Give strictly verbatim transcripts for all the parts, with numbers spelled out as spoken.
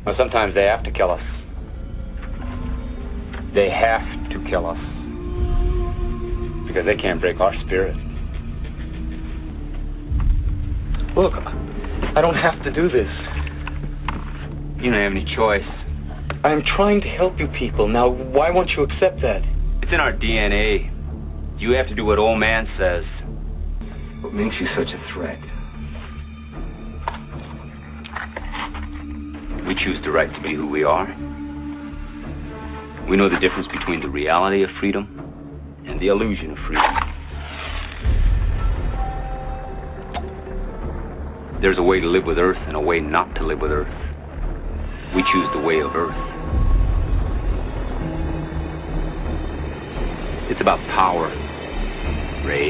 Well, sometimes they have to kill us. They have to kill us. Because they can't break our spirit. Look, I don't have to do this. You don't have any choice. I'm trying to help you people. Now, why won't you accept that? It's in our D N A. You have to do what old man says. What makes you such a threat? We choose the right to be who we are. We know the difference between the reality of freedom and the illusion of freedom. There's a way to live with Earth and a way not to live with Earth. We choose the way of Earth. It's about power, Ray.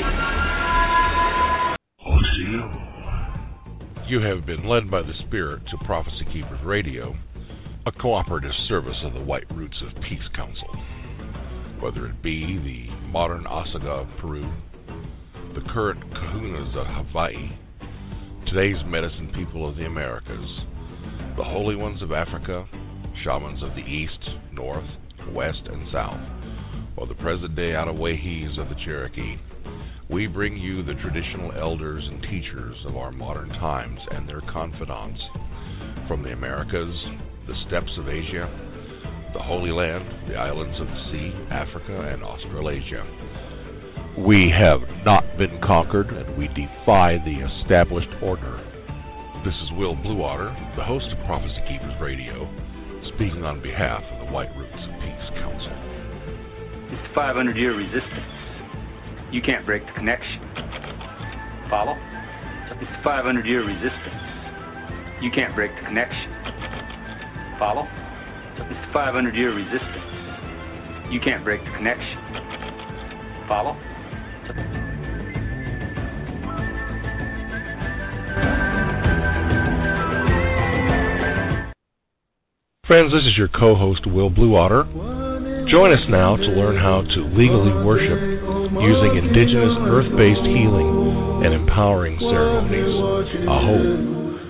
You have been led by the Spirit to Prophecy Keepers Radio, a cooperative service of the White Roots of Peace Council. Whether it be the modern Osaga of Peru, the current Kahunas of Hawaii, today's medicine people of the Americas, the holy ones of Africa, shamans of the East, North, West, and South, or the present-day Anawahis of the Cherokee, we bring you the traditional elders and teachers of our modern times and their confidants from the Americas, the steppes of Asia, the Holy Land, the islands of the sea, Africa, and Australasia. We have not been conquered, and we defy the established order. This is Will Bluewater, the host of Prophecy Keepers Radio, speaking on behalf of the White Roots of Peace Council. It's the five hundred year resistance. You can't break the connection. Follow? It's the five hundred year resistance. You can't break the connection. Follow? It's the five hundred year resistance. You can't break the connection. Follow? Friends, this is your co-host, Will Bluewater. Join us now to learn how to legally worship using indigenous earth-based healing and empowering ceremonies. Aho.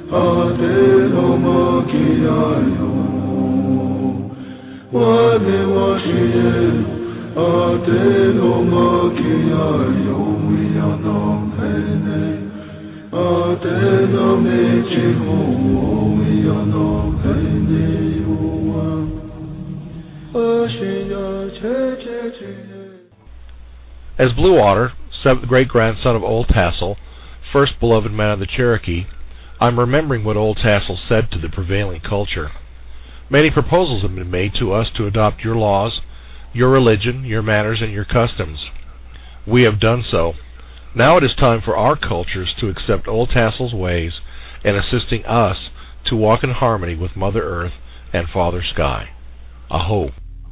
As Bluewater, seventh great-grandson of Old Tassel, first beloved man of the Cherokee, I'm remembering what Old Tassel said to the prevailing culture. Many proposals have been made to us to adopt your laws, your religion, your manners, and your customs. We have done so. Now it is time for our cultures to accept Old Tassel's ways and assisting us to walk in harmony with Mother Earth and Father Sky. Aho.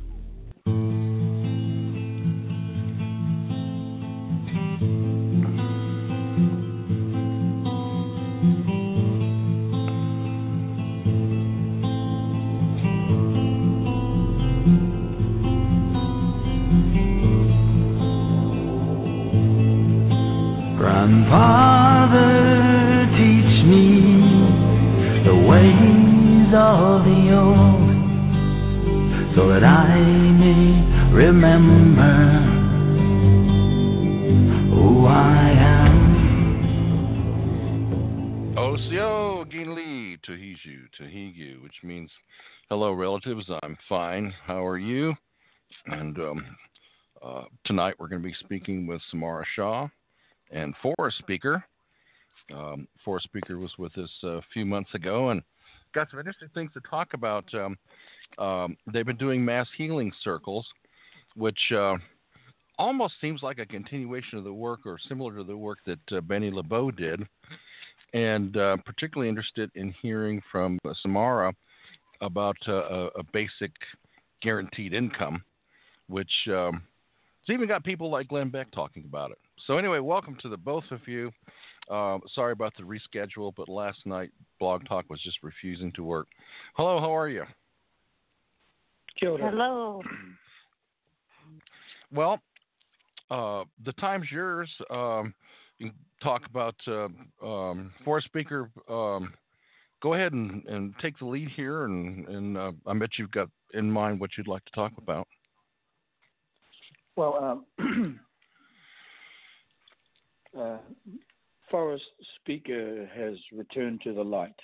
Grandfather, teach me the ways of the old, so that I may remember who I am. Osio Ginli Tuhiju Tuhigu, which means hello relatives, I'm fine. How are you? And um, uh, tonight we're going to be speaking with Samara Shaw and Forest Speaker. Um, Forest Speaker was with us a few months ago and got some interesting things to talk about. Um, um, they've been doing mass healing circles, which uh, almost seems like a continuation of the work or similar to the work that uh, Benny LeBeau did. And uh, particularly interested in hearing from uh, Samara about uh, a, a basic guaranteed income, which um, it's even got people like Glenn Beck talking about it. So anyway, welcome to the both of you. Uh, sorry about the reschedule, but last night Blog Talk was just refusing to work. Hello, how are you? Hello. Well, uh, the time's yours. Um, you can talk about uh, um, Forest Speaker. Um, go ahead and, and take the lead here, and, and uh, I bet you've got in mind what you'd like to talk about. Well, um, uh, Forrest Speaker has returned to the light.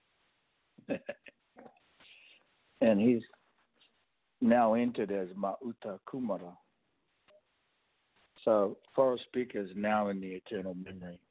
And he's now entered as Mauta Kumara. So Forrest Speaker is now in the eternal memory.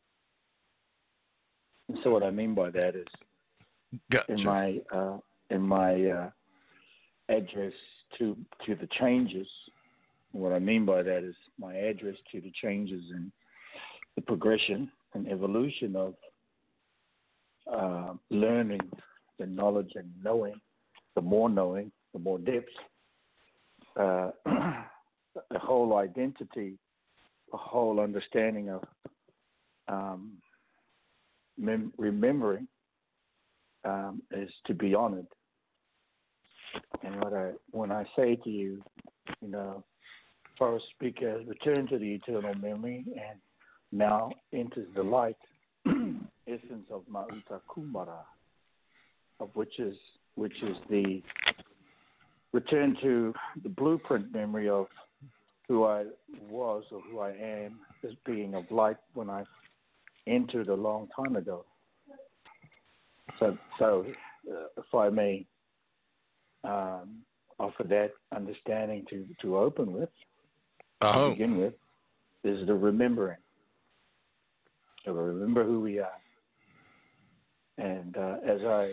And so what I mean by that is Gotcha. in my uh, in my uh, address to to the changes. What I mean by that is my address to the changes in the progression and evolution of uh, learning, the knowledge and knowing, the more knowing, the more depth, uh, a whole identity, a whole understanding of um, mem- remembering um, is to be honored. And what I, when I say to you, you know, Forrest Speaker has returned to the eternal memory and now enters the light essence of Mauta Kumara, of which is which is the return to the blueprint memory of who I was or who I am as being of light when I entered a long time ago. So, so uh, if I may um, offer that understanding to, to open with, oh. to begin with, is the remembering. So we remember who we are. And uh, as I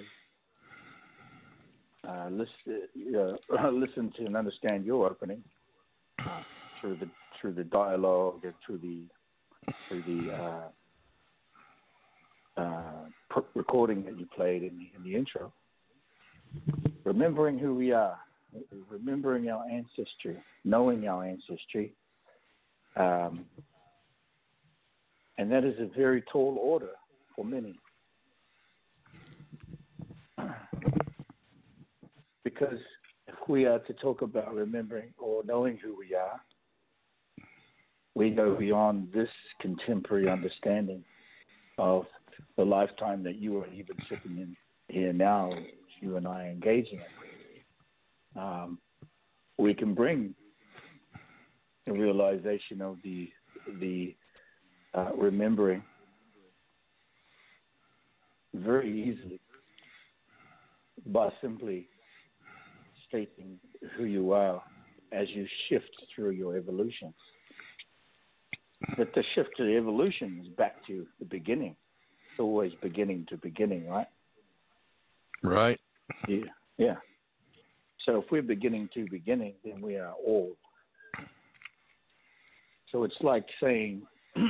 uh, listen, uh, listen to and understand your opening through the through the dialogue and through the through the uh, uh, recording that you played in the, in the intro, remembering who we are, remembering our ancestry, knowing our ancestry, um, and that is a very tall order for many. Because if we are to talk about remembering or knowing who we are, we go beyond this contemporary understanding of the lifetime that you are even sitting in here now, you and I are engaging in. Um, we can bring the realization of the the uh, remembering very easily by simply stating who you are as you shift through your evolution. But the shift to the evolution is back to the beginning. It's always beginning to beginning, right? Right. Yeah. Yeah. So if we're beginning to beginning, then we are all. So it's like saying,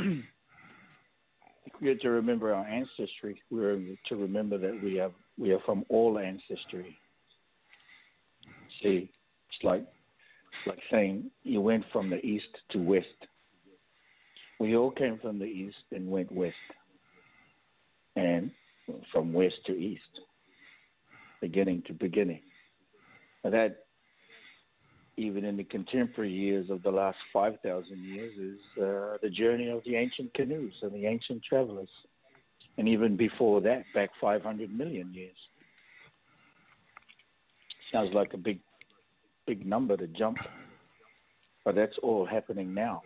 if we are to remember our ancestry, we are to remember that we have we are from all ancestry. See, it's like it's like saying you went from the east to west. We all came from the east and went west, and from west to east, beginning to beginning. And that, even in the contemporary years of the last five thousand years, is uh, the journey of the ancient canoes and the ancient travelers. And even before that, back five hundred million years. Sounds like a big, big number to jump, but that's all happening now.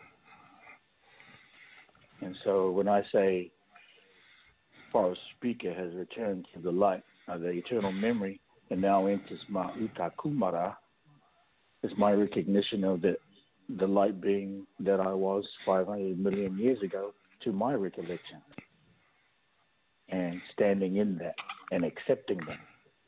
And so when I say Forrest Speaker has returned to the light of the eternal memory and now enters Mauta Kumara, is my recognition of the, the light being that I was five hundred million years ago to my recollection. And standing in that and accepting that.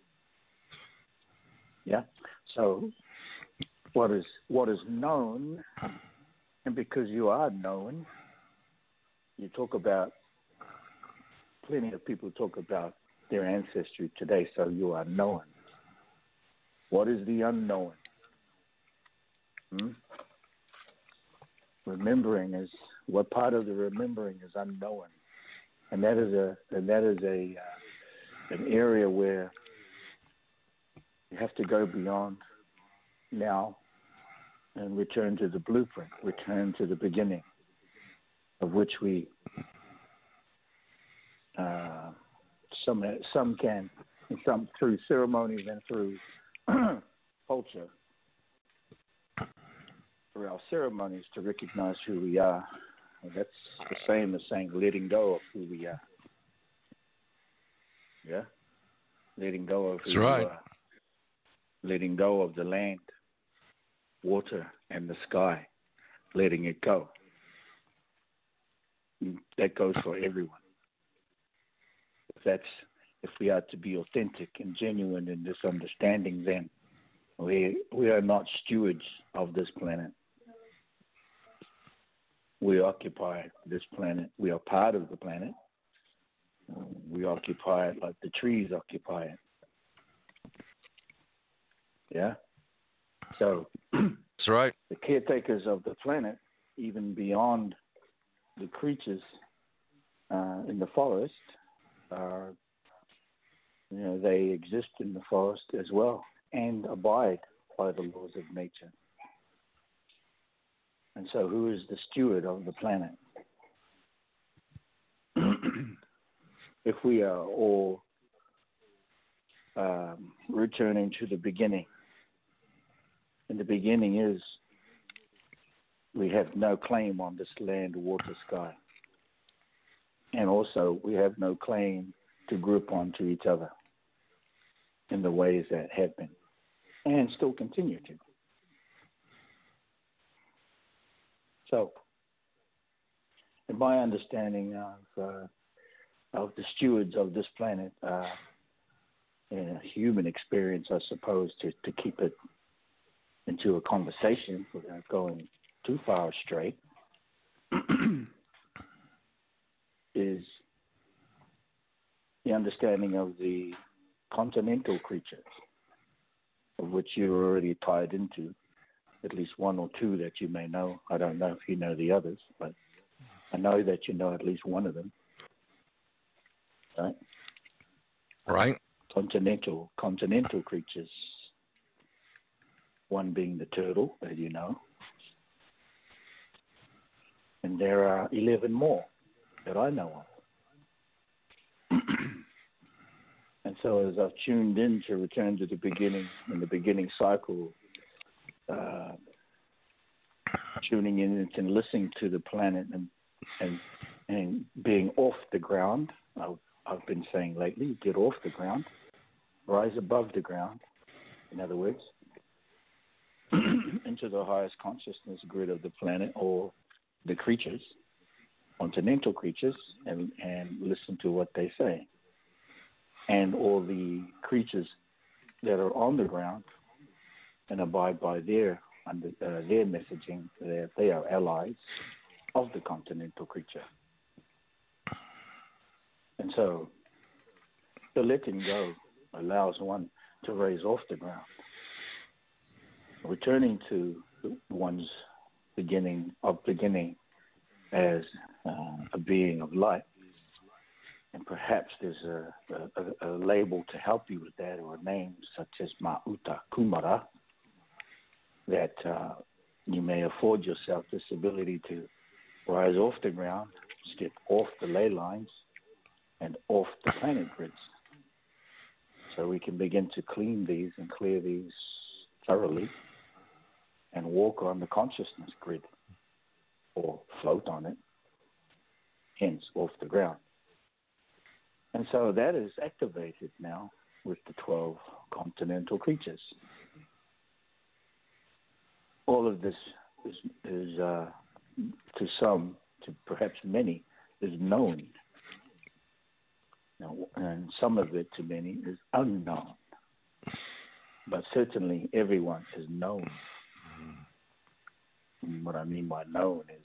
Yeah? So what is what is known, and because you are known, you talk about, plenty of people talk about their ancestry today, so you are known. What is the unknown? Hmm? Remembering is, what part of the remembering is unknown? And that is a and that is a uh, an area where you have to go beyond now and return to the blueprint, return to the beginning, of which we uh, some some can, and some through ceremonies and through culture, through our ceremonies to recognize who we are. And that's the same as saying letting go of who we are. Yeah, letting go of who that's right. we are, letting go of the land, water, and the sky, letting it go. That goes for everyone. If that's if we are to be authentic and genuine in this understanding, then we we are not stewards of this planet. We occupy this planet. We are part of the planet. We occupy it like the trees occupy it. Yeah? So that's right. The caretakers of the planet, even beyond the creatures uh, in the forest, are, you know, they exist in the forest as well and abide by the laws of nature. And so who is the steward of the planet? If we are all um, returning to the beginning, and the beginning is we have no claim on this land, water, sky. And also we have no claim to group onto each other in the ways that have been and still continue to. So, in my understanding of uh, of the stewards of this planet, uh, in a human experience, I suppose, to, to keep it into a conversation without going too far astray, is the understanding of the continental creatures, of which you're already tied into, at least one or two that you may know. I don't know if you know the others, but I know that you know at least one of them. Right? Right. Continental, continental creatures. One being the turtle, as you know. And there are eleven more that I know of. And so as I've tuned in to return to the beginning, in the beginning cycle, uh, tuning in and listening to the planet and and, and being off the ground, I've, I've been saying lately, get off the ground, rise above the ground, in other words, into the highest consciousness grid of the planet or the creatures, continental creatures, and, and listen to what they say. And all the creatures that are on the ground and abide by their under, uh, their messaging, that they are allies of the continental creature. And so the letting go allows one to raise off the ground, returning to one's beginning of beginning as uh, a being of light. And perhaps there's a, a, a label to help you with that, or a name such as Ma'uta Kumara, that uh, you may afford yourself this ability to rise off the ground, step off the ley lines, and off the planet grids. So we can begin to clean these and clear these thoroughly and walk on the consciousness grid or float on it, hence off the ground. And so that is activated now with the twelve continental creatures. All of this is, is uh, to some, to perhaps many, is known. Now, and some of it to many is unknown. But certainly everyone is known. And what I mean by known is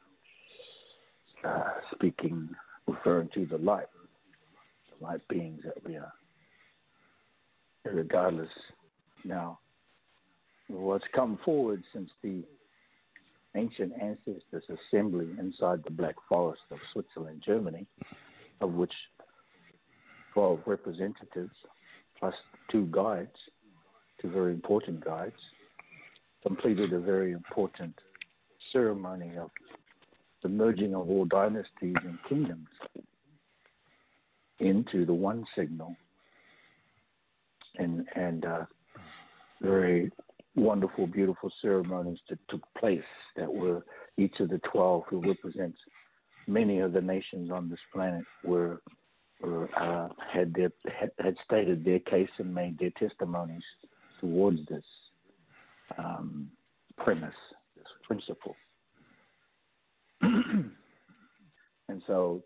uh, speaking, referring to the light. Light beings that we are, regardless. Now, what's come forward since the ancient ancestors assembly inside the Black Forest of Switzerland, Germany, of which twelve representatives plus two guides, two very important guides, completed a very important ceremony of the merging of all dynasties and kingdoms. into the one signal, and and uh, very wonderful, beautiful ceremonies that took place that were each of the twelve who represents many of the nations on this planet were, were uh, had their had, had stated their case and made their testimonies towards this um, premise, this principle. And so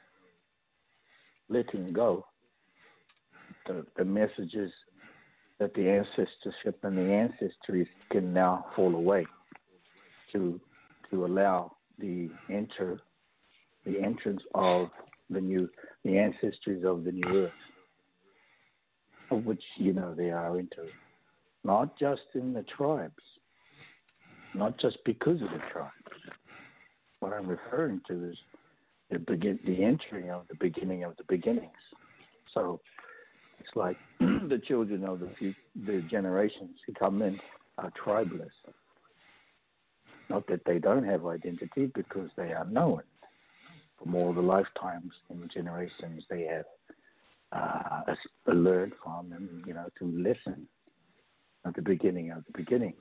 letting go, the, the messages that the ancestorship and the ancestries can now fall away to to allow the enter the entrance of the new the ancestries of the new earth, of which you know they are entering, not just in the tribes, not just because of the tribes. What I'm referring to is the begin the entering of the beginning of the beginnings. So it's like the children of the few, the generations who come in are tribeless. Not that they don't have identity, because they are known from all the lifetimes and generations they have uh, learned from, and you know, to listen at the beginning of the beginning.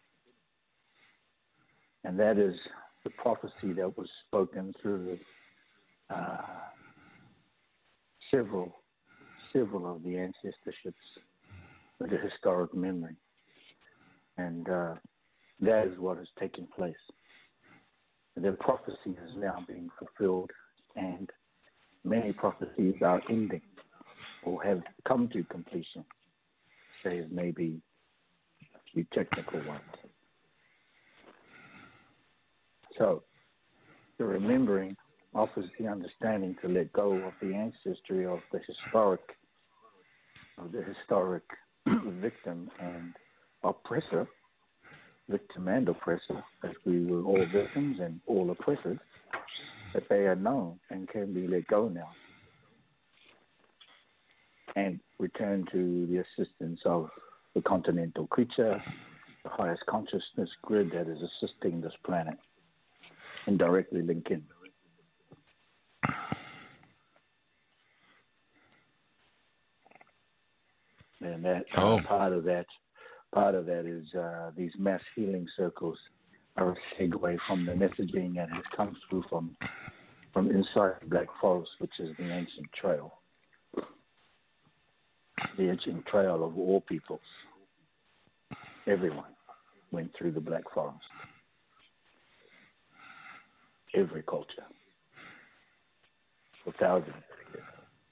And that is the prophecy that was spoken through uh, several several of the ancestorships with the historic memory. And uh, that is what has taken place. The prophecy is now being fulfilled, and many prophecies are ending or have come to completion, save maybe a few technical ones. So the remembering offers the understanding to let go of the ancestry of the historic, of the historic victim and oppressor, victim and oppressor, as we were all victims and all oppressors, that they are known and can be let go now, and return to the assistance of the continental creature, the highest consciousness grid that is assisting this planet, and directly link in. And that oh. uh, part of that, part of that is uh, these mass healing circles are a segue from the messaging that has come through from from inside the Black Forest, which is the ancient trail, the ancient trail of all peoples. Everyone went through the Black Forest. Every culture for thousands of years.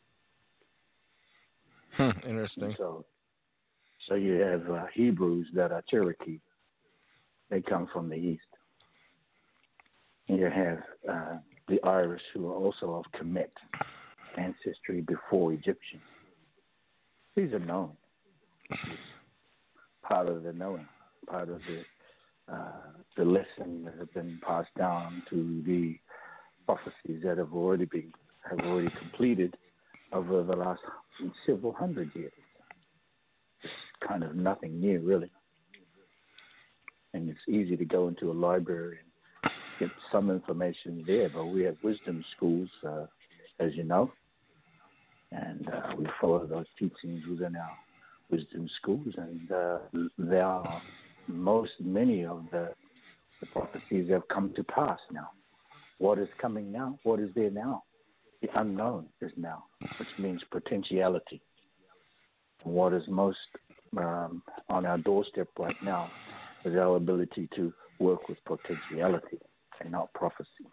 Hmm, interesting. And so, so you have uh, Hebrews that are Cherokee. They come from the east. And you have uh, the Irish, who are also of Kemet ancestry before Egyptian. These are known. It's part of the knowing, part of the Uh, the lesson that have been passed down to the prophecies that have already been have already completed over the last several hundred years. It's kind of nothing new, really. And it's easy to go into a library and get some information there, but we have wisdom schools, uh, as you know, and uh, we follow those teachings within our wisdom schools, and uh, there are most, many of the, the prophecies have come to pass now. What is coming now? What is there now? The unknown is now, which means potentiality. And what is most um, on our doorstep right now is our ability to work with potentiality and not prophecy.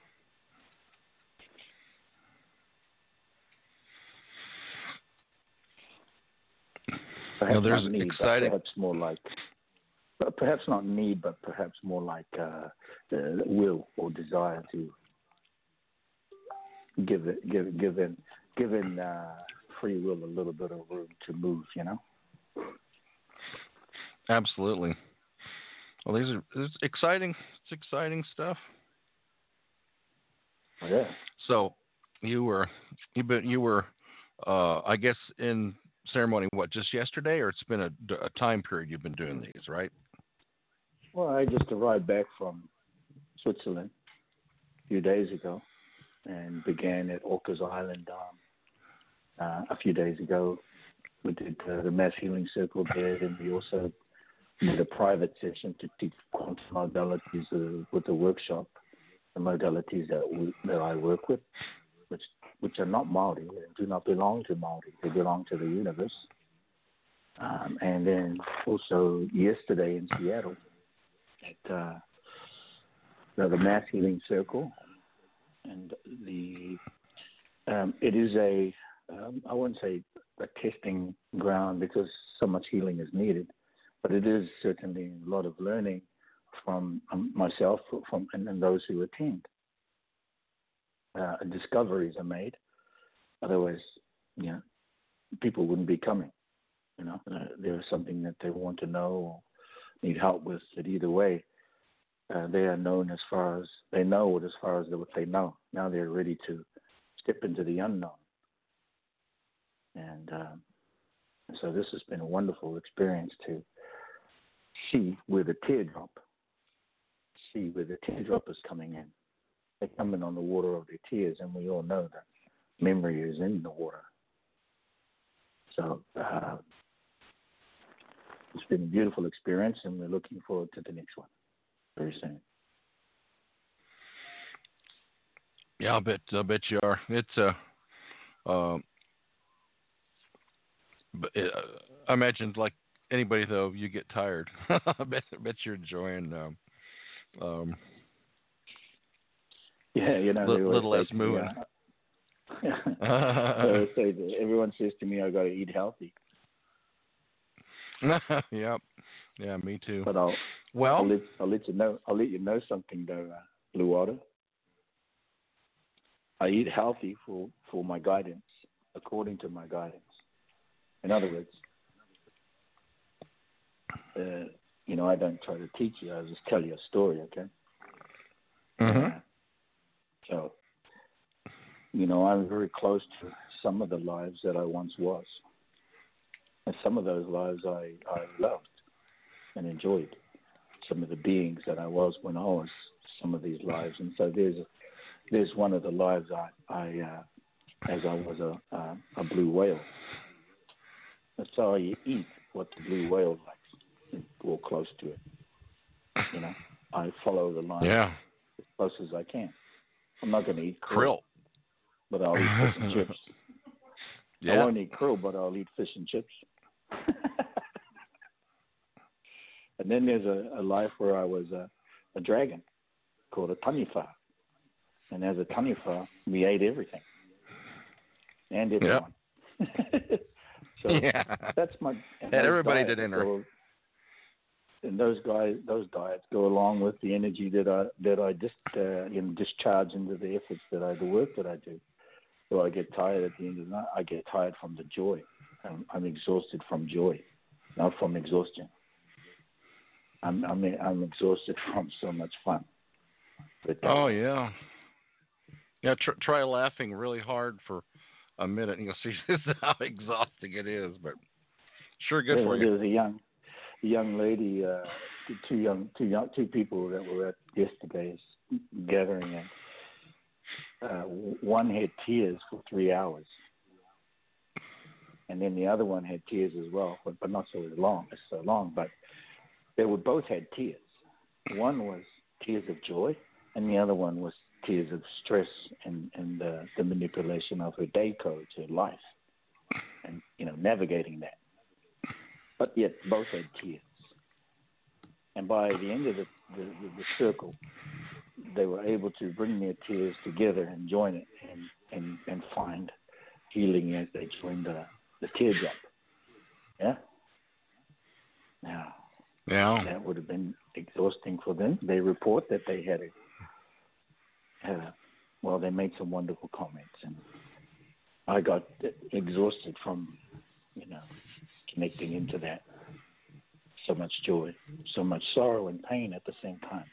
Perhaps you know, there's not need, exciting. Perhaps more like. But perhaps not need, but perhaps more like uh, the will or desire to give it, give, given, given uh, free will a little bit of room to move. You know. Absolutely. Well, these are it's exciting. It's exciting stuff. Yeah. So, you were you been you were, uh, I guess, in ceremony. What, just yesterday, or it's been a, a time period you've been doing these, right? Well, I just arrived back from Switzerland a few days ago and began at Orcas Island um, uh, a few days ago. We did uh, the Mass Healing Circle there, and we also did a private session to teach quantum modalities uh, with the workshop, the modalities that we, that I work with, which which are not Maori, and do not belong to Maori. They belong to the universe. Um, and then also yesterday in Seattle at uh, the, the Mass Healing Circle, and the um, it is a um, I wouldn't say a testing ground because so much healing is needed, but it is certainly a lot of learning from um, myself from and, and those who attend. Uh, discoveries are made. Otherwise, you know, people wouldn't be coming. You know, uh, there's something that they want to know or need help with. That either way, uh, they are known as far as they know it as far as what they know. Now they're ready to step into the unknown. And um, so this has been a wonderful experience to see where the teardrop, see where the teardrop is coming in. They come in on the water of their tears, and we all know that memory is in the water. So uh, it's been a beautiful experience, and we're looking forward to the next one very soon. Yeah, I'll bet. I bet you are. It's a. Uh, uh, but it, uh, I imagine, like anybody though, you get tired. I bet. I bet you're enjoying. Um, um, yeah, you know, li- little less moving. Me, uh, so say that everyone says to me, I got to eat healthy. Yep. Yeah, me too. But I'll well, I'll let, I'll let you know. I'll let you know something though, uh, Blue Water. I eat healthy for, for my guidance, according to my guidance. In other words, uh, you know, I don't try to teach you. I just tell you a story, okay? Mm-hmm. Uh, so, you know, I'm very close to some of the lives that I once was. And some of those lives I, I loved and enjoyed. Some of the beings that I was when I was some of these lives. And so there's there's one of the lives I, I uh, as I was a, a, a blue whale. That's how you eat what the blue whale likes, or close to it. You know, I follow the line yeah. as close as I can. I'm not going to eat krill, Krill. but I'll eat fish and chips. Yeah. I won't eat krill, but I'll eat fish and chips. And then there's a, a life where I was a, a dragon called a taniwha. And as a taniwha, we ate everything and everyone. Yep. So yeah. that's my. And everybody diets did enter. Go, and those guys, those diets go along with the energy that I that I just uh, you know, discharge into the efforts that I, the work that I do. So I get tired at the end of the night. I get tired from the joy. I'm, I'm exhausted from joy, not from exhaustion. I'm I'm I'm exhausted from so much fun. But, uh, oh yeah. Yeah. Tr- try laughing really hard for a minute, and you'll see just how exhausting it is. But sure, good there, for there you. was a young, a young lady, uh, two young, two young, two people that were at yesterday's gathering, and uh, one had tears for three hours, and then the other one had tears as well, but, but not so long, so long. But they were both had tears. One was tears of joy, and the other one was tears of stress and, and uh, the manipulation of her day codes, her life, and, you know, navigating that. But yet both had tears. And by the end of the, the, the, the circle, they were able to bring their tears together and join it and, and, and find healing as they joined the, the teardrop. Yeah? Now, yeah. that would have been exhausting for them. They report that they had a Uh, well, they made some wonderful comments, and I got exhausted from, you know, connecting into that. So much joy, so much sorrow and pain at the same time.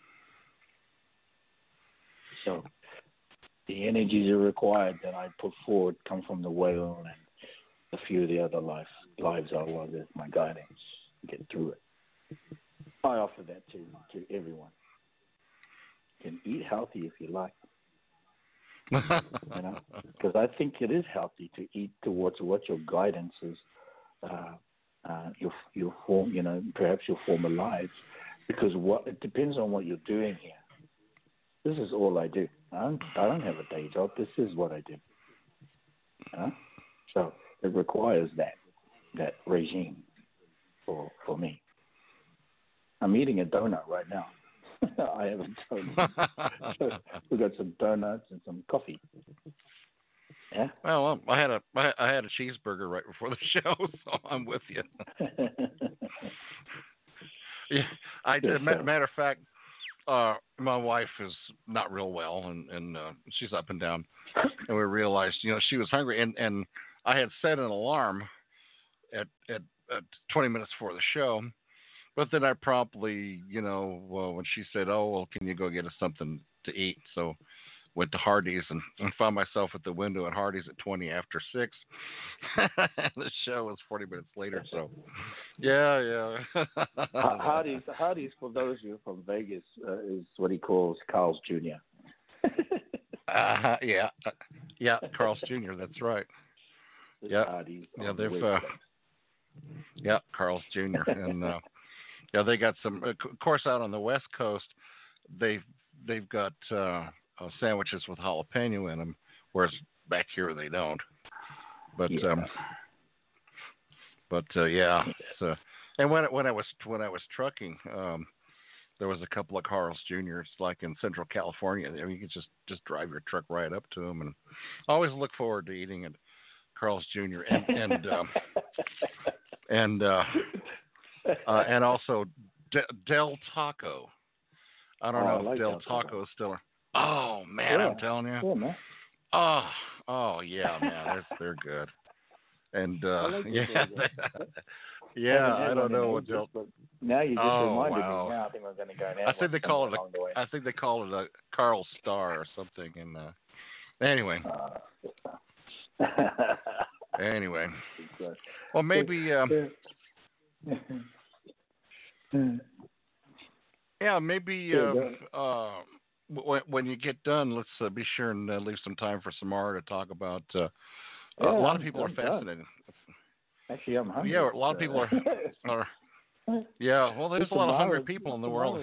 So the energies are required that I put forward come from the whale and a few of the other life, lives I was as my guidance to get through it. I offer that to, to everyone. You can eat healthy if you like. You know, because I think it is healthy to eat towards what your guidance is. Uh, uh, your your form, you know, perhaps your former lives, because what it depends on what you're doing here. This is all I do. I don't, I don't have a day job. This is what I do. Huh? So it requires that that regime for for me. I'm eating a donut right now. I have a donut. So we got some donuts and some coffee. Yeah. Well, um, I had a I I had a cheeseburger right before the show, so I'm with you. Yeah, I did. Matter of fact, uh, my wife is not real well, and and uh, she's up and down, and we realized, you know, she was hungry, and and I had set an alarm at at, at twenty minutes before the show, but then I promptly, you know, well, when she said, "Oh, well, can you go get us something to eat?" So went to Hardee's and, and found myself at the window at Hardee's at twenty after six. The show was forty minutes later, so yeah, yeah. Hardee's, Hardee's, for those of you from Vegas, uh, is what he calls Carl's Junior uh, yeah, uh, yeah, Carl's Junior That's right. Yeah, yeah, they've, the uh, yeah, Carl's Junior and uh, yeah, they got some. Of course, out on the West Coast, they've they've got. Uh, Uh, sandwiches with jalapeno in them, whereas back here they don't. But yeah. um, but uh, yeah. So, and when when I was when I was trucking, um, there was a couple of Carl's Juniors like in Central California. I mean, you could just just drive your truck right up to them, and I always look forward to eating at Carl's Junior and and um, and uh, uh, and also De- Del Taco. I don't oh, know I if like Del Taco is still. Oh man, yeah. I'm telling you. Cool, man. Oh, oh yeah, man, they're they're good. And uh, like yeah, yeah, I don't know what they'll. Now you just oh, reminded wow. me. Now I think we're going to go now. I think they call it a. I think they call it a Carl Star or something. And uh, anyway. Uh, anyway. Well, maybe. Um, yeah, maybe. Uh, uh, when you get done, let's uh, be sure and uh, leave some time for Samara to talk about. Uh, yeah, uh, a lot of I'm, people I'm are fascinated. Done. Actually, I'm hungry. Yeah, a lot of people are. are yeah, well, there's a lot of hungry people in the world,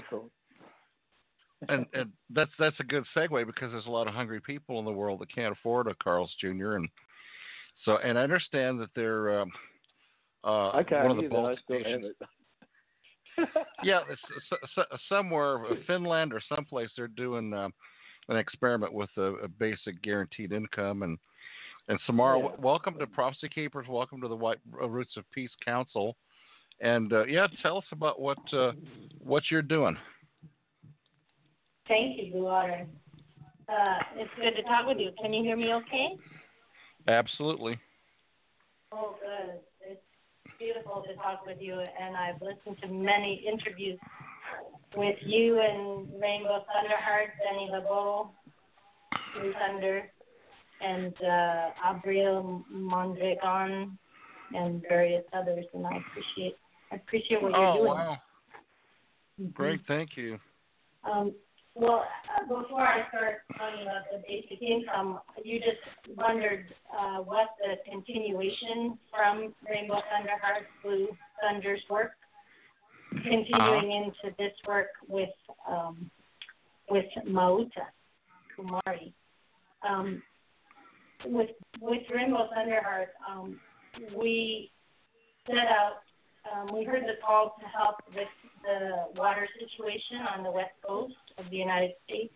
and and that's that's a good segue because there's a lot of hungry people in the world that can't afford a Carl's Junior and so and I understand that they're um, uh, okay, one of the bulk bulk stations. Yeah, it's, so, so, somewhere Finland or someplace they're doing uh, an experiment with a, a basic guaranteed income. And and Samara, yeah. w- welcome to Prophecy Keepers. Welcome to the White Roots of Peace Council. And uh, yeah, tell us about what uh, what you're doing. Thank you, Blue Water. Uh, it's good to talk with you. Can you hear me okay? Absolutely. Oh, good. It's beautiful to talk with you, and I've listened to many interviews with you and Rainbow Thunderheart, Benny LeBeau, Blue Thunder, and uh, Abriel Mondragon, and various others, and I appreciate I appreciate what you're oh, doing. Oh, wow. Mm-hmm. Great, thank you. Um, well, uh, before I start talking about the basic income, you just wondered uh, what the continuation from Rainbow Thunderheart, Blue Thunder's work, continuing uh-huh. into this work with um, with Mauta Kumari. Um, with with Rainbow Thunderheart, um, we set out. Um, we heard the call to help with the water situation on the west coast of the United States.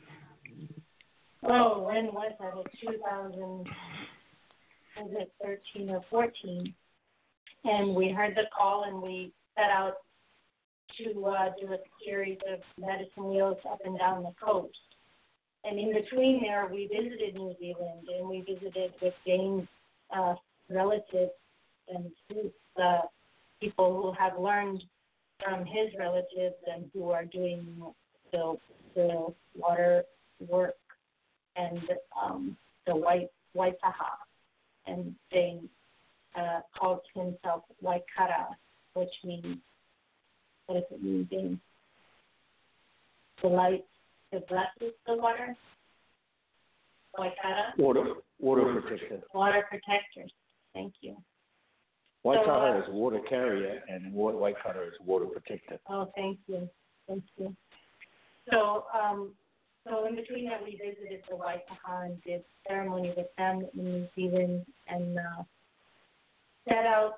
Oh, when was that? Like two thousand, was it thirteen or fourteen? And we heard the call, and we set out to uh, do a series of medicine wheels up and down the coast. And in between there, we visited New Zealand, and we visited with Dane's uh, relatives and his uh, people who have learned from his relatives and who are doing the, the water work and um, the white Waitaha. And Dane uh, calls himself Waikara, which means, what does it mean, Dane? The light that blesses the water? Waikata? Water, water protector. Water protectors. Thank you. Waikata So, is water carrier, and Waikata is water protector. Oh, thank you. Thank you. So, um, so in between that, we visited the Waikaha and did ceremony with them in New Zealand, and uh, set out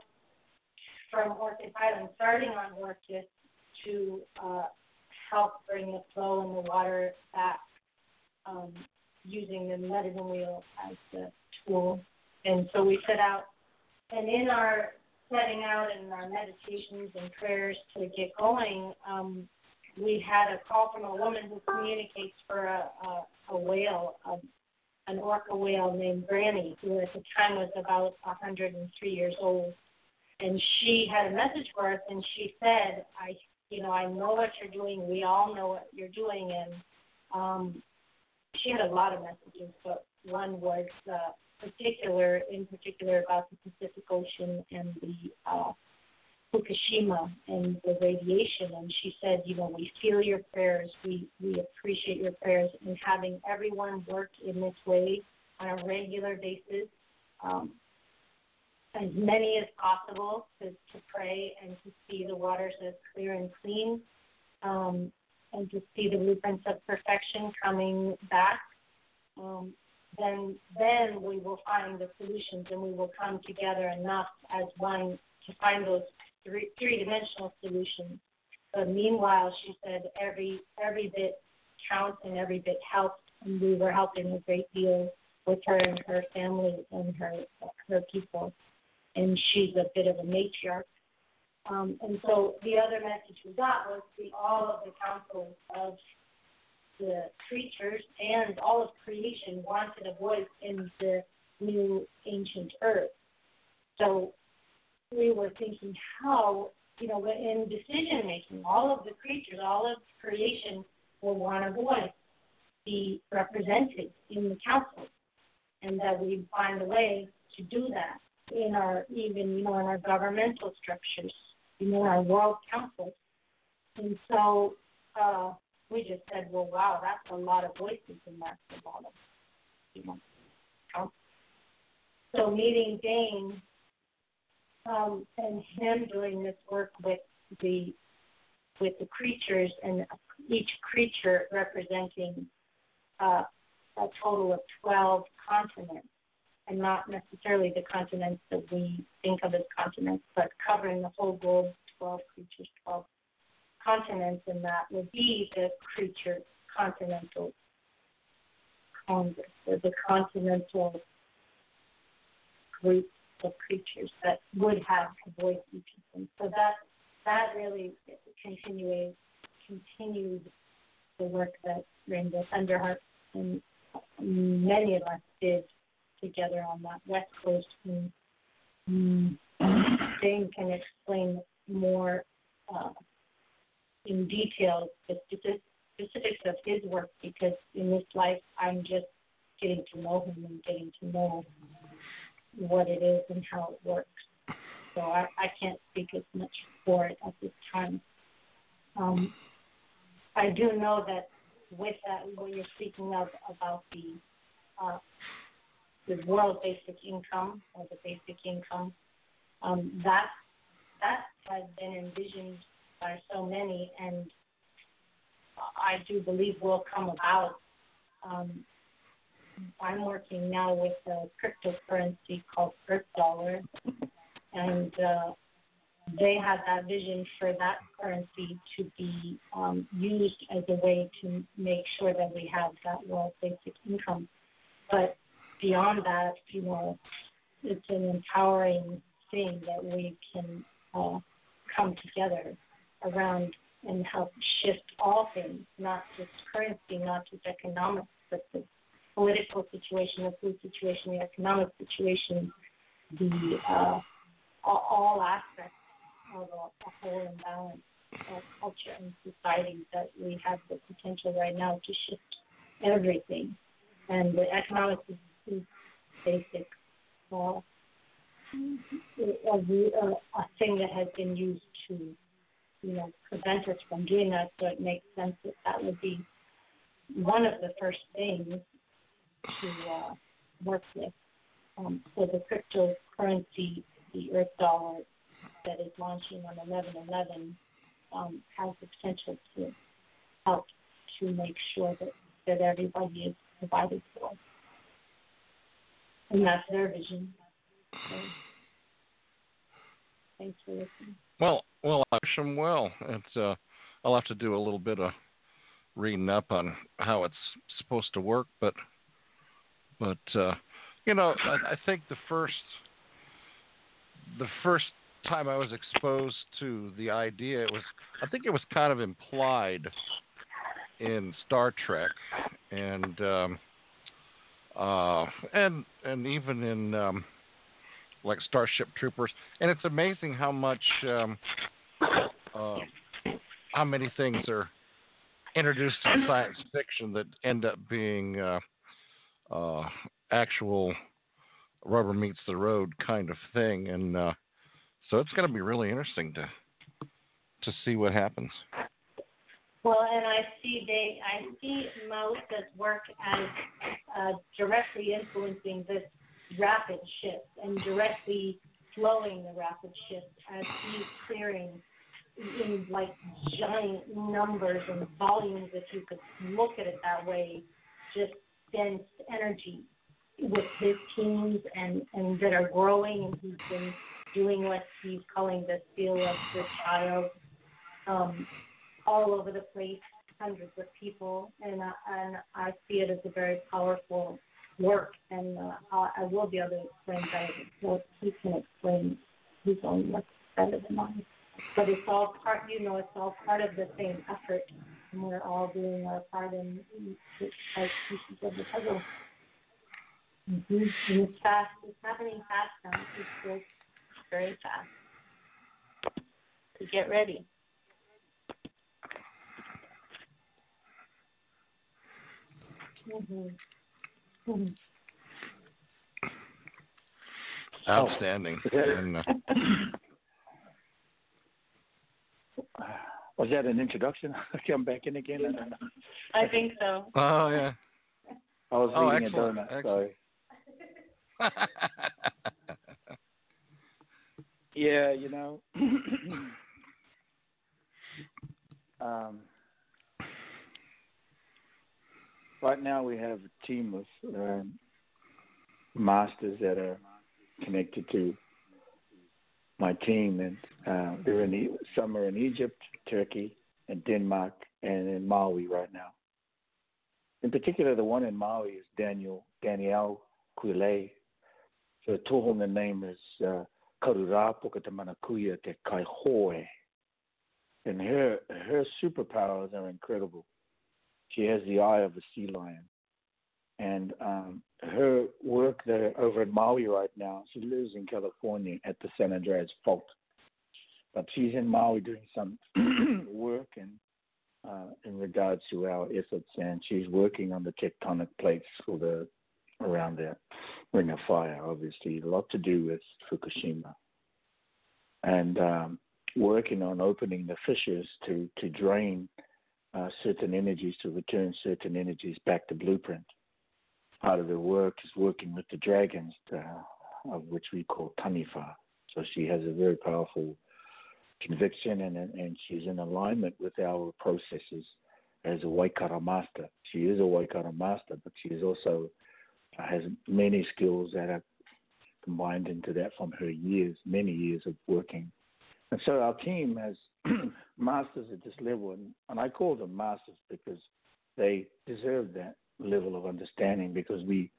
from Orchid Island, starting on Orchid, to uh, help bring the flow in the water back, um, using the medicine wheel as the tool. And so we set out, and in our setting out and our meditations and prayers to get going, um, we had a call from a woman who communicates for a, a, a whale, a, an orca whale named Granny, who at the time was about one hundred three years old. And she had a message for us, and she said, I, you know, I know what you're doing. We all know what you're doing. And um, she had a lot of messages, but one was uh, particular, in particular about the Pacific Ocean and the uh, Fukushima and the radiation. And she said, you know, we feel your prayers. We, we appreciate your prayers, and having everyone work in this way on a regular basis, um, as many as possible to, to pray and to see the waters as clear and clean, um, and to see the blueprints of perfection coming back. Um, then then we will find the solutions, and we will come together enough as one to find those three, three-dimensional solutions. But meanwhile, she said every every bit counts and every bit helps, and we were helping a great deal with her and her family and her her people. And she's a bit of a matriarch. Um, and so the other message we got was the, all of the councils of the creatures and all of creation wanted a voice in the new ancient earth. So we were thinking how, you know, in decision making, all of the creatures, all of creation will want a voice be represented in the council, and that we find a way to do that in our, even, you know, in our governmental structures, you know, our world councils. And so uh, we just said, well, wow, that's a lot of voices in that bottom, you know. Council. So meeting Dane um, and him doing this work with the with the creatures, and each creature representing uh, a total of twelve continents, and not necessarily the continents that we think of as continents, but covering the whole globe, twelve creatures, twelve continents, and that would be the creature continental congress, or the continental group of creatures that would have a voice each of them. So that that really continued continued the work that Rainbow Thunderheart and many of us did together on that West Coast. And um, Dane can explain more uh, in detail the specifics of his work, because in this life I'm just getting to know him and getting to know what it is and how it works. So I, I can't speak as much for it at this time. Um, I do know that with that, what you're speaking of about the uh, the world basic income, or the basic income, um, that that has been envisioned by so many, and I do believe will come about. Um, I'm working now with a cryptocurrency called Earth Dollar, and uh, they have that vision for that currency to be um, used as a way to make sure that we have that world basic income. But beyond that, you know, it's an empowering thing that we can uh, come together around and help shift all things, not just currency, not just economics, but the political situation, the food situation, the economic situation, the uh, all, all aspects of a, a whole and balanced uh, culture and society, that we have the potential right now to shift everything. And the economics is, is basic, uh, a, a, a thing that has been used to, you know, prevent us from doing that. So it makes sense that that would be one of the first things to uh, work with. Um, so the cryptocurrency, the Earth dollar that is launching on eleven eleven, um, has the potential to help to make sure that, that everybody is provided for. And that's their vision. So, thanks for listening. Well, well, I wish them well. It's, uh, I'll have to do a little bit of reading up on how it's supposed to work, but, but uh, you know, I, I think the first, the first time I was exposed to the idea, it was, I think it was kind of implied in Star Trek, and um, uh, and and even in um, like Starship Troopers, and it's amazing how much, um, uh, how many things are introduced in science fiction that end up being uh, uh, actual rubber meets the road kind of thing, and uh, so it's going to be really interesting to to see what happens. Well, and I see they, I see Mausa's work as uh, directly influencing this rapid shift and directly slowing the rapid shift as he's clearing in like giant numbers and volumes, if you could look at it that way, just dense energy with his teams and, and that are growing, and he's been doing what he's calling the seal of the child. Um, all over the place, hundreds of people, and, uh, and I see it as a very powerful work, and uh, I, I will be able to explain better what he can explain his own work better than mine. But it's all part, you know, it's all part of the same effort, and we're all doing our part in, in like pieces of the puzzle. Mm-hmm. And it's fast, it's happening fast now, it's just very fast. So get ready. Mm-hmm. Mm-hmm. Outstanding. And, uh, was that an introduction? Come back in again? I think so. Oh, yeah. I was oh, eating excellent. a donut, excellent. sorry. Yeah, you know. um, right now we have a team of um, masters that are connected to my team, and uh, they're in the, some are in Egypt, Turkey, and Denmark, and in Maui right now. In particular, the one in Maui is Daniel Danielle Quile. So the tohunga name is uh, Karura Pokatamanakuya Te Kaihoe. And her her superpowers are incredible. She has the eye of a sea lion. And um, her work there over in Maui right now, she lives in California at the San Andreas Fault. But she's in Maui doing some work and uh, in regards to our efforts, and she's working on the tectonic plates for the around the Ring of Fire, obviously, a lot to do with Fukushima. And um, working on opening the fissures to, to drain uh, certain energies, to return certain energies back to blueprint. Part of her work is working with the dragons, uh, of which we call Taniwha. So she has a very powerful conviction, and, and she's in alignment with our processes as a Waikara master. She is a Waikara master, but she is also uh, has many skills that are combined into that from her years, many years of working. And so our team has masters at this level, and, and I call them masters because they deserve that level of understanding, because we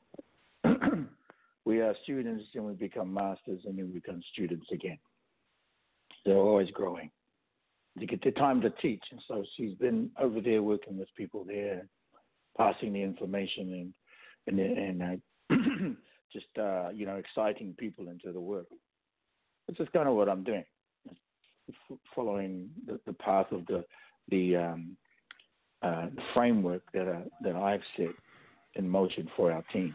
we are students and we become masters and then we become students again. They're always growing. They get the time to teach, and so she's been over there working with people there, passing the information and and, and uh, just uh, you know exciting people into the work. This is kind of what I'm doing, following the, the path of the the, um, uh, the framework that uh, that I've set in motion for our team.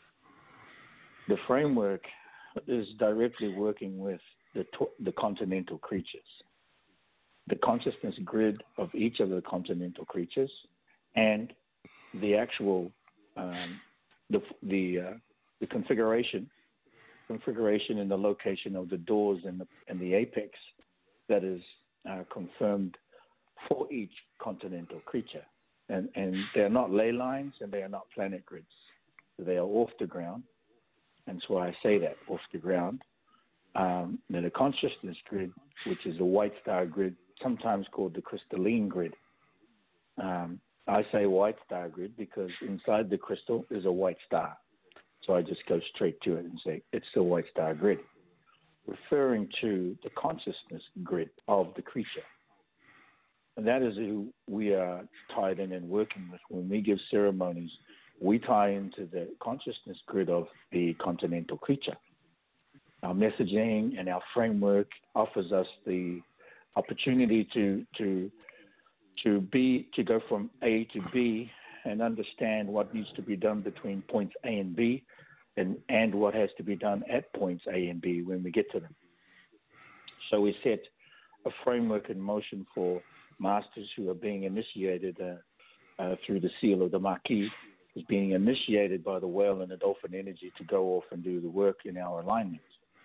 The framework is directly working with the the continental creatures, the consciousness grid of each of the continental creatures, and the actual um, the the uh, the configuration configuration and the location of the doors and the and the apex that is uh, confirmed for each continental creature, and and they are not ley lines and they are not planet grids. They are off the ground, and that's why I say that off the ground. Um, then the consciousness grid, which is a white star grid, sometimes called the crystalline grid. Um, I say white star grid because inside the crystal is a white star. So I just go straight to it and say it's the white star grid, referring to the consciousness grid of the creature. And that is who we are tied in and working with. When we give ceremonies, we tie into the consciousness grid of the continental creature. Our messaging and our framework offers us the opportunity to to to be to go from A to B and understand what needs to be done between points A and B, and and what has to be done at points A and B when we get to them. So we set a framework in motion for masters who are being initiated uh, uh, through the seal of the Maquis, is being initiated by the whale and the dolphin energy to go off and do the work in our alignment.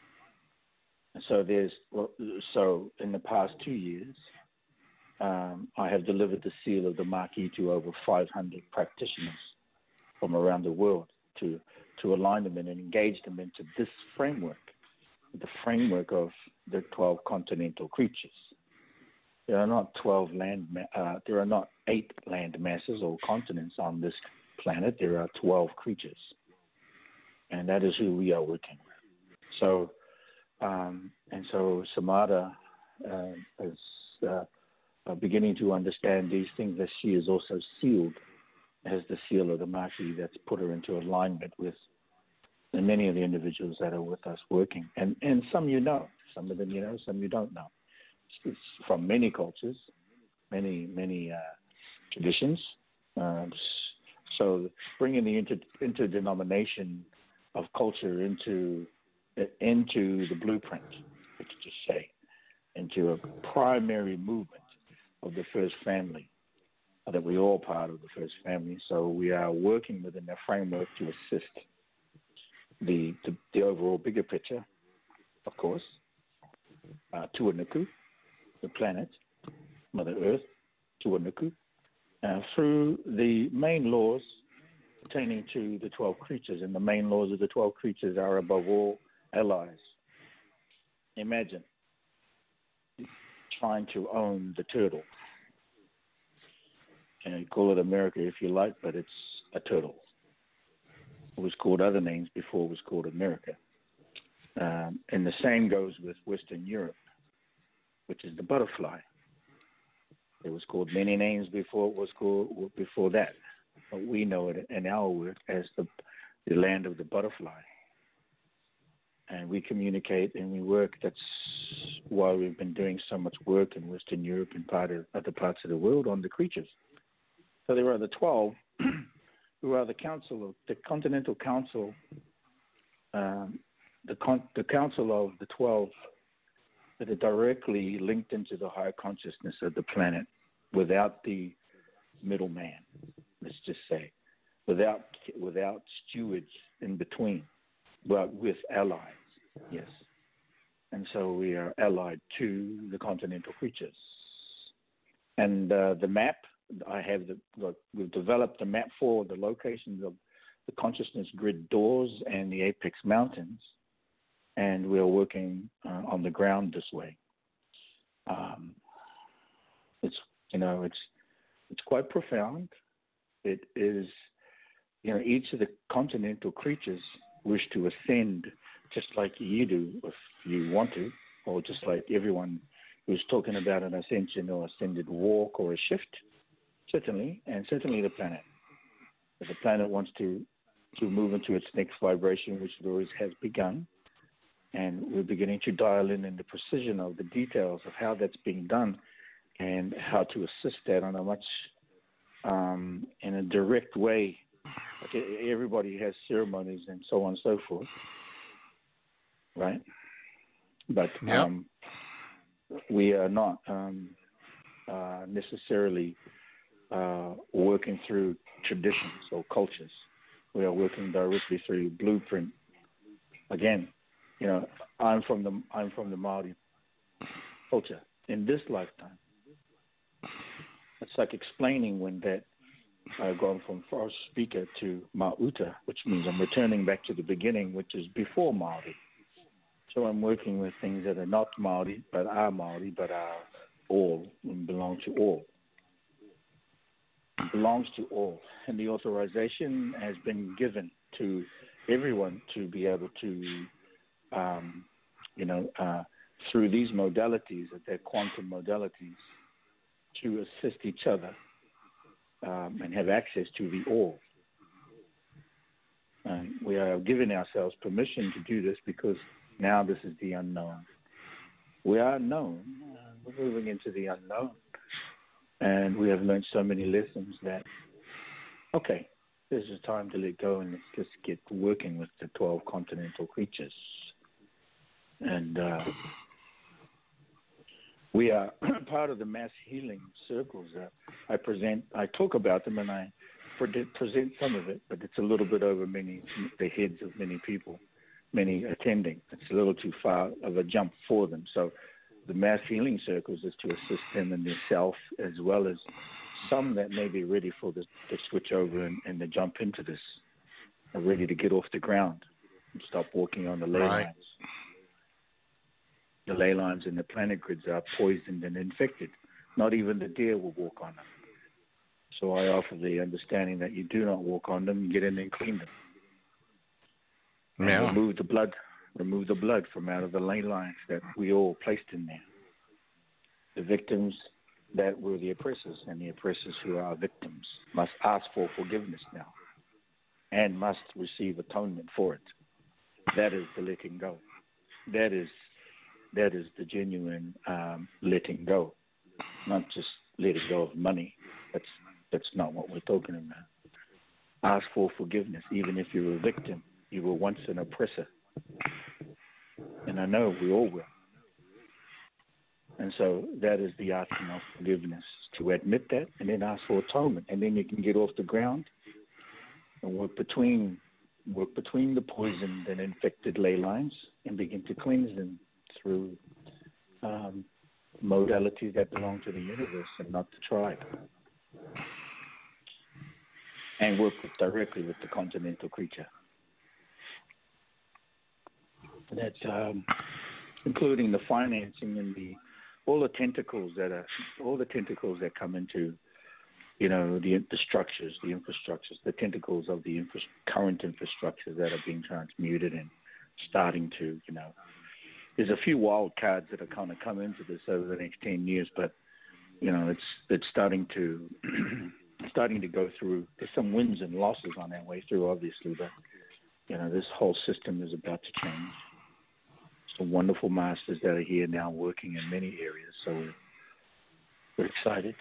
And so there's so in the past two years, um, I have delivered the seal of the Maquis to over five hundred practitioners from around the world to to align them and engage them into this framework, the framework of the twelve continental creatures. There are not twelve land, uh, there are not eight land masses or continents on this planet. There are twelve creatures, and that is who we are working with. So. Um, and so Samada uh, is uh, uh, beginning to understand these things, that she is also sealed as the seal of the Maquis that's put her into alignment with the many of the individuals that are with us working. And, and some you know, some of them you know, some you don't know. It's from many cultures, many, many uh, traditions. Uh, so bringing the inter, interdenomination of culture into into the blueprint, which to say, into a primary movement of the first family, that we're all part of the first family. So we are working within that framework to assist the the, the overall bigger picture, of course, uh, Tuanuku, the planet, Mother Earth, Tuanuku, uh, through the main laws pertaining to the twelve creatures. And the main laws of the twelve creatures are, above all, allies. Imagine trying to own the turtle. And you call it America if you like, but it's a turtle. It was called other names before it was called America. Um, and the same goes with Western Europe, which is the butterfly. It was called many names before it was called before that. But we know it in our work as the the land of the butterfly. And we communicate and we work. That's why we've been doing so much work in Western Europe and part of other parts of the world on the creatures. So there are the twelve who are the council of the Continental Council, um, the con- the council of the twelve that are directly linked into the higher consciousness of the planet, without the middleman. Let's just say, without without stewards in between. But with allies, yes. And so we are allied to the continental creatures. And uh, the map, I have the, the, we've developed a map for the locations of the consciousness grid doors and the apex mountains, and we're working uh, on the ground this way. Um, it's you know it's it's quite profound. It is, you know, each of the continental creatures wish to ascend just like you do if you want to, or just like everyone who's talking about an ascension or ascended walk or a shift, certainly, and certainly the planet. If the planet wants to, to move into its next vibration, which it always has begun, and we're beginning to dial in in the precision of the details of how that's being done and how to assist that on a much, um, in a direct way. Like everybody has ceremonies and so on and so forth, right? But yep. um, we are not um, uh, necessarily uh, working through traditions or cultures. We are working directly through Blueprint. Again, you know, I'm from the I'm from the Maori culture in this lifetime. It's like explaining when that I've gone from first speaker to Mauta, which means I'm returning back to the beginning, which is before Maori. So I'm working with things that are not Maori, but are Maori, but are all and belong to all. It belongs to all, and the authorization has been given to everyone to be able to, um, you know, uh, through these modalities, that they're quantum modalities, to assist each other um, and have access to the all. And we are giving ourselves permission to do this because now this is the unknown. We are known. Uh, we're moving into the unknown. And we have learned so many lessons that, okay, this is time to let go and let's just get working with the twelve continental creatures. And uh, we are part of the mass healing circles. Uh, I present, I talk about them and I present some of it, but it's a little bit over many, the heads of many people, many attending. It's a little too far of a jump for them. So the mass healing circles is to assist them in their self, as well as some that may be ready for the, the switch over and, and the jump into this, are ready to get off the ground and stop walking on the ley Right. lines. The ley lines and the planet grids are poisoned and infected. Not even the deer will walk on them. So I offer the understanding that you do not walk on them, get in and clean them. And Yeah. remove the blood, remove the blood from out of the ley lines that we all placed in there. The victims that were the oppressors, and the oppressors who are victims must ask for forgiveness now and must receive atonement for it. That is the letting go. That is that is the genuine um, letting go, not just letting go of money. That's that's not what we're talking about. Ask for forgiveness, even if you're a victim. You were once an oppressor. And I know we all were. And so that is the asking of forgiveness, to admit that and then ask for atonement. And then you can get off the ground and work between work between the poisoned and infected ley lines and begin to cleanse them through um, modalities that belong to the universe and not the tribe. And work with, directly with the continental creature. That's um, including the financing and the all the tentacles that are all the tentacles that come into, you know, the the structures, the infrastructures, the tentacles of the infra- current infrastructures that are being transmuted and starting to, you know, there's a few wild cards that are kind of come into this over the next ten years, but you know, it's it's starting to starting to go through. There's some wins and losses on our way through, obviously, but you know, this whole system is about to change. Some wonderful masters that are here now working in many areas, so we're, we're excited.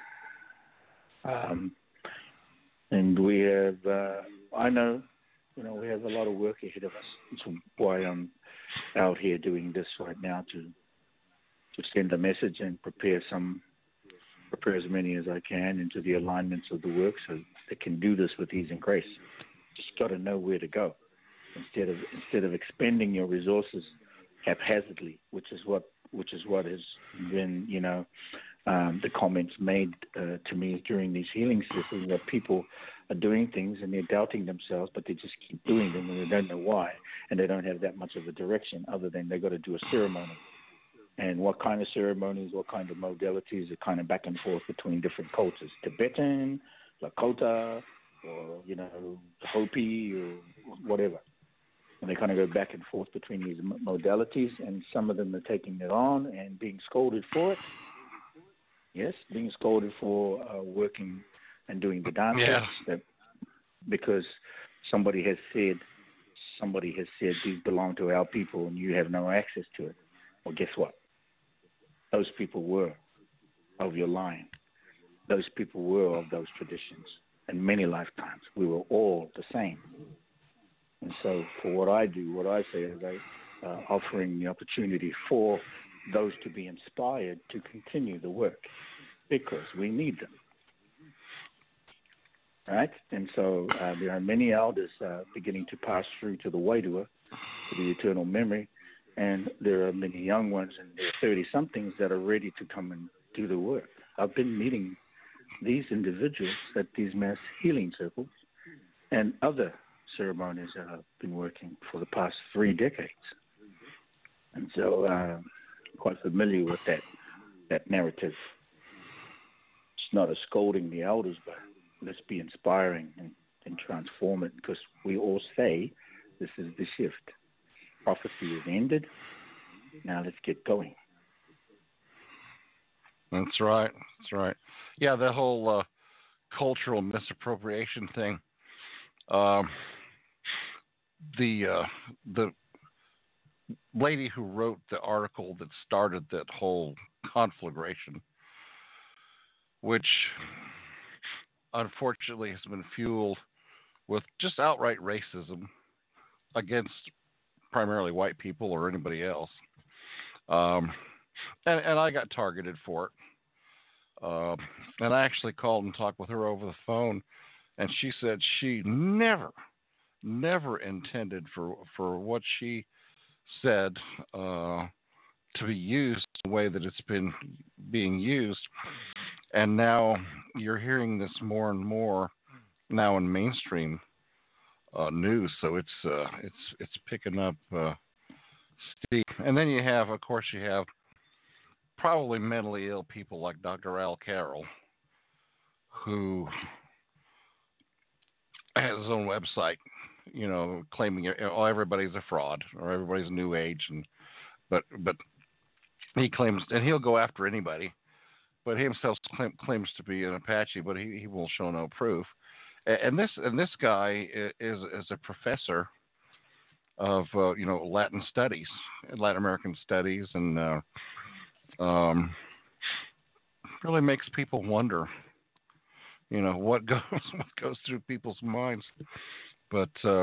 Um, and we have, uh, I know, you know, we have a lot of work ahead of us. That's why I'm out here doing this right now, to to send a message and prepare some, prepare as many as I can into the alignments of the work, so they can do this with ease and grace. Just got to know where to go instead of instead of expending your resources haphazardly, which is what which is what has been, you know, um, the comments made uh, to me during these healing sessions, that people are doing things and they're doubting themselves, but they just keep doing them and they don't know why, and they don't have that much of a direction other than they've got to do a ceremony. And what kind of ceremonies, what kind of modalities are kind of back and forth between different cultures, Tibetan, Lakota, or, you know, Hopi or whatever. And they kind of go back and forth between these modalities, and some of them are taking it on and being scolded for it. Yes, being scolded for uh, working and doing the dances, yeah. that because somebody has said, somebody has said these belong to our people and you have no access to it. Well, guess what? Those people were of your line. Those people were of those traditions. In many lifetimes, we were all the same. And so for what I do, what I say is I uh, offering the opportunity for those to be inspired to continue the work, because we need them. right? And so uh, there are many elders uh, beginning to pass through to the Wairua, to the eternal memory, and there are many young ones in their thirty-somethings that are ready to come and do the work. I've been meeting these individuals at these mass healing circles and other ceremonies that I've been working for the past three decades. And so uh, I'm quite familiar with that, that narrative. It's not a scolding the elders, but let's be inspiring and, and transform it, because we all say this is the shift. Prophecy is ended. Now let's get going. That's right. That's right. Yeah, the whole uh, cultural misappropriation thing. Um, the uh, the lady who wrote the article that started that whole conflagration, which unfortunately has been fueled with just outright racism against primarily white people or anybody else. Um, and, and I got targeted for it. Uh, and I actually called and talked with her over the phone, and she said she never, never intended for for what she said uh, to be used the way that it's been being used. And now you're hearing this more and more now in mainstream uh, news, so it's uh, it's it's picking up uh, steam. And then you have, of course, you have probably mentally ill people like Doctor Al Carroll, who has his own website, you know, claiming oh everybody's a fraud or everybody's new age, and but but he claims, and he'll go after anybody, but he himself claim, claims to be an Apache, but he, he will show no proof. And this and this guy is is a professor of uh, you know Latin studies, Latin American studies, and uh, um, really makes people wonder, you know, what goes what goes through people's minds. But uh,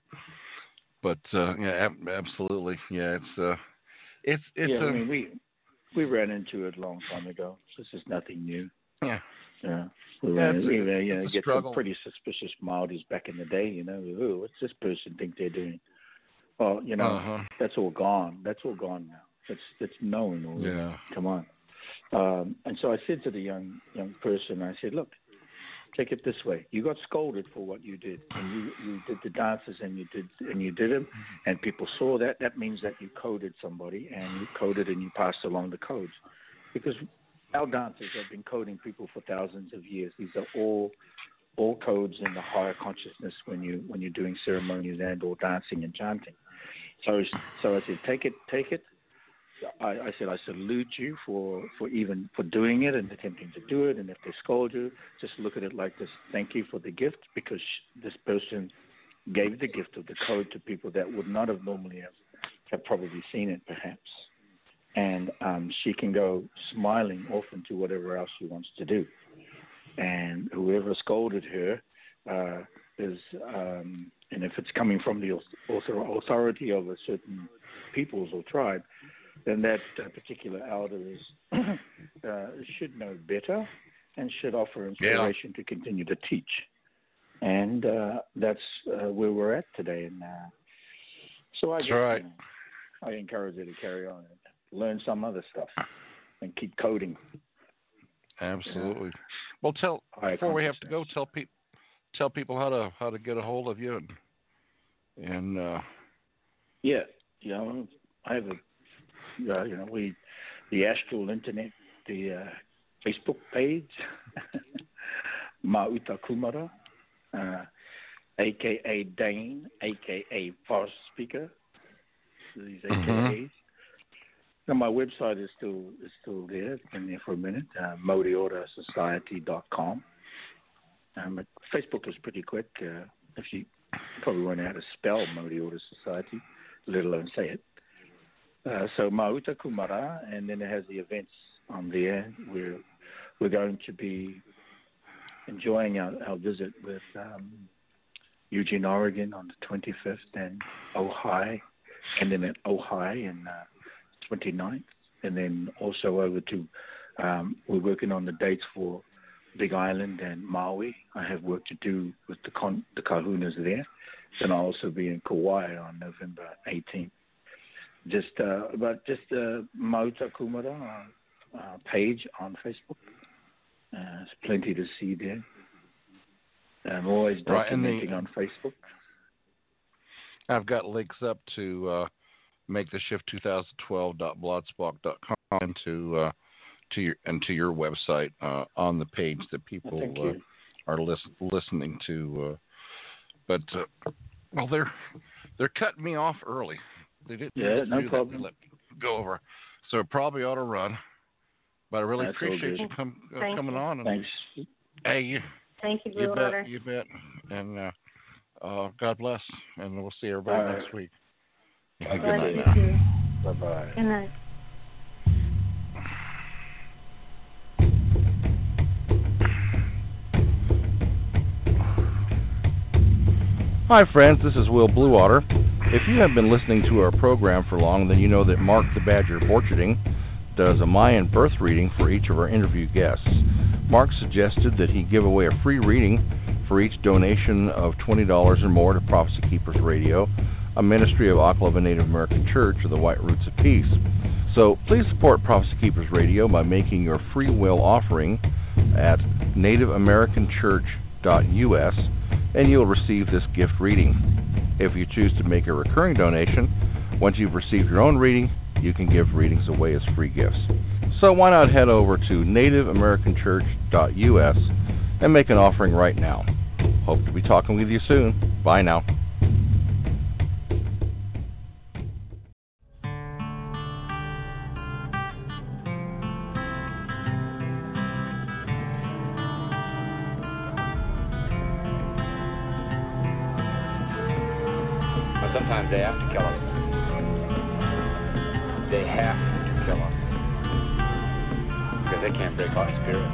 but uh, yeah, ab- absolutely, yeah, it's uh, it's it's yeah. a, I mean, we we ran into it a long time ago. This is nothing new. Yeah. Yeah. We Yeah, ran, it's, we, it's, you know, it's a get struggle. some pretty suspicious Maoris back in the day. You know, oh, what's this person think they're doing? Well, you know, Uh-huh. that's all gone. That's all gone now. It's it's known already. Yeah. Come on. Um, and so I said to the young young person, I said, look, take it this way. You got scolded for what you did, and you, you did the dances, and you did and you did them, and people saw that. That means that you coded somebody, and you coded and you passed along the codes, because our dancers have been coding people for thousands of years. These are all all codes in the higher consciousness when you when you're doing ceremonies and or dancing and chanting. So so I said, take it, take it. I, I said, I salute you for, for even for doing it and attempting to do it. And if they scold you, just look at it like this: thank you for the gift, because this person gave the gift of the code to people that would not have normally have, have probably seen it, perhaps. And um, she can go smiling off into whatever else she wants to do. And whoever scolded her uh, is, um, and if it's coming from the authority of a certain peoples or tribe, then that uh, particular elder is, uh, should know better and should offer inspiration yeah. to continue to teach. And uh, that's uh, where we're at today. And uh, so I, that's just, right. you know, I encourage you to carry on and learn some other stuff and keep coding. Absolutely. Yeah. Well, tell before we have to go, tell people tell people how to how to get a hold of you and and uh, yeah, you know, I have a uh, you know we the Astral Internet, the uh, Facebook page, Mauta Kumara, uh, aka Dane, aka Fast Speaker. These A K As. Mm-hmm. And my website is still is still there. It's been there for a minute. Uh, Modiora Society dot com. Um, but Facebook is pretty quick. Uh, if you probably won't know how to spell Modiora Society, let alone say it. Uh, so Mauta Kumara, and then it has the events on there. We're we're going to be enjoying our, our visit with um, Eugene, Oregon, on the twenty-fifth, and Ojai, and then at Ojai in uh, twenty-ninth, and then also over to, um, we're working on the dates for Big Island and Maui. I have work to do with the con- the kahunas there. Then I'll also be in Kauai on November eighteenth. Just uh, about just uh, Mauta Kumara uh, page on Facebook. Uh, there's plenty to see there. I'm always documenting right, the, on Facebook. I've got links up to uh, make the shift twenty twelve dot blogspot dot com and to uh, to your and to your website uh, on the page that people well, uh, are lis- listening to. Uh, but uh, well, they're they're cutting me off early. They didn't. Yeah, no do problem. That. Let go over. So it probably ought to run. But I really That's appreciate you come, uh, coming you. on. And, Thanks. Hey, you. Thank you, Blue You Water. bet. You bet. And uh, uh, God bless. And we'll see everybody All next right. week. Bye. Good night you now. too. Bye bye. Good night. Hi friends, this is Will Bluewater. If you have been listening to our program for long, then you know that Mark the Badger Borcherding does a Mayan birth reading for each of our interview guests. Mark suggested that he give away a free reading for each donation of twenty dollars or more to Prophecy Keepers Radio, a ministry of Oklahoma Native American Church of the White Roots of Peace. So please support Prophecy Keepers Radio by making your free will offering at native american church dot u s, and you'll receive this gift reading. If you choose to make a recurring donation, once you've received your own reading, you can give readings away as free gifts. So why not head over to native american church dot u s and make an offering right now. Hope to be talking with you soon. Bye now. Sometimes they have to kill us. They have to kill us. Because they can't break our spirit.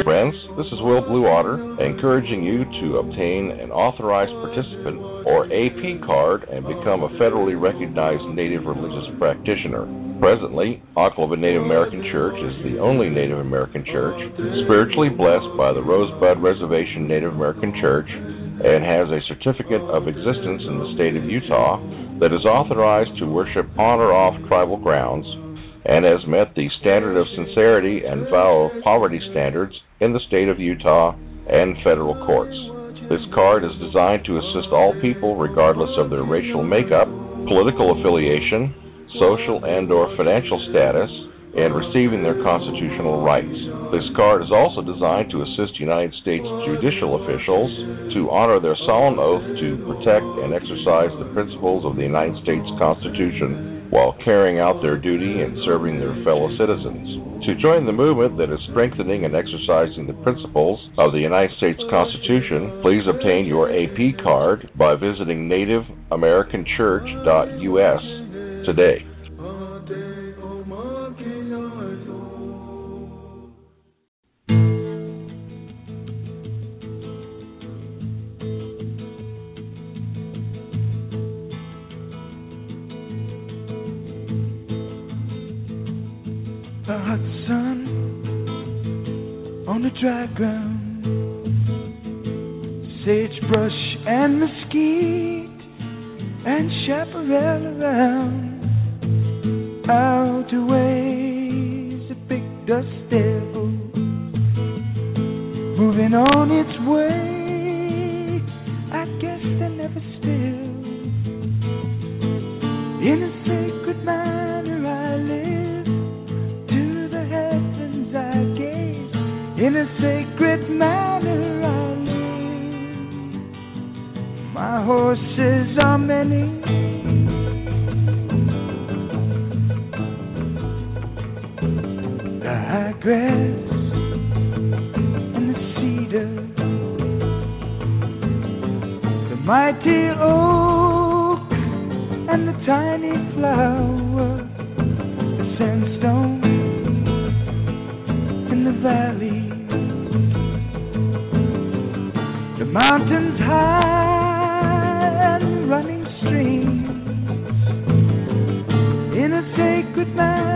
Friends, this is Will Bluewater, encouraging you to obtain an authorized participant or A P card and become a federally recognized Native religious practitioner. Presently, Oklahoma Native American Church is the only Native American church spiritually blessed by the Rosebud Reservation Native American Church and has a certificate of existence in the state of Utah that is authorized to worship on or off tribal grounds and has met the standard of sincerity and vow of poverty standards in the state of Utah and federal courts. This card is designed to assist all people regardless of their racial makeup, political affiliation, social and or financial status, and receiving their constitutional rights. This card is also designed to assist United States judicial officials to honor their solemn oath to protect and exercise the principles of the United States Constitution while carrying out their duty and serving their fellow citizens. To join the movement that is strengthening and exercising the principles of the United States Constitution, please obtain your A P card by visiting native american church dot U S today. The hot sun on the dry ground, sagebrush and mesquite and chaparral around. Out away, the big dust devil moving on its way. I guess they're never still. In a sacred manner I live, to the heavens I gaze. In a sacred manner I live. My horses are many, the high grass and the cedar, the mighty oak and the tiny flower, the sandstone in the valley, the mountains high and running streams. In a sacred man